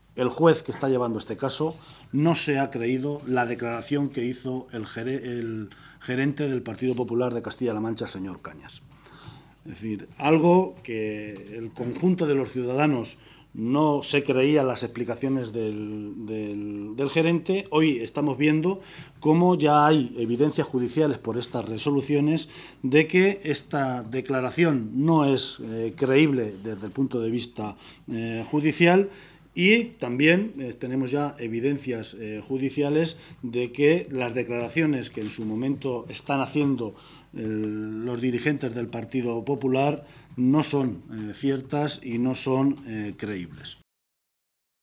el juez que está llevando este caso no se ha creído la declaración que hizo el gerente del Partido Popular de Castilla-La Mancha, señor Cañas. Es decir, algo que el conjunto de los ciudadanos no se creían las explicaciones del gerente. Hoy estamos viendo cómo ya hay evidencias judiciales por estas resoluciones de que esta declaración no es creíble desde el punto de vista judicial. Y también tenemos ya evidencias judiciales de que las declaraciones que en su momento están haciendo los dirigentes del Partido Popular no son ciertas y no son creíbles.